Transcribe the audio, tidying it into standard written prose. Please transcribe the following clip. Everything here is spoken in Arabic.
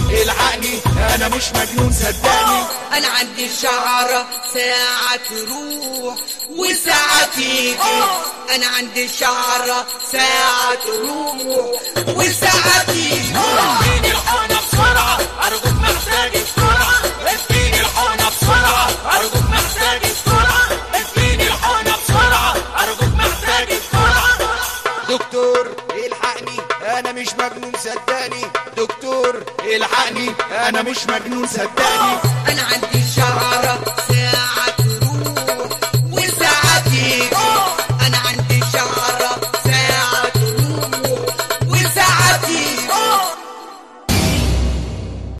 الحقني انا مش مجنون صدقني. انا عندي الشعرة ساعة تروح وساعة تيجي. انا عندي الشعرة ساعة تروح وساعة تيجي. اديني الحقنة بسرعة ارجوك محتاج بسرعة. اديني الحقنة بسرعة ارجوك محتاج بسرعة. اديني الحقنة بسرعة ارجوك محتاج بسرعة. دكتور الحقني انا مش مجنون صدقني. دكتور الحقني انا مش مجنون صدقني. انا عندي الشعرة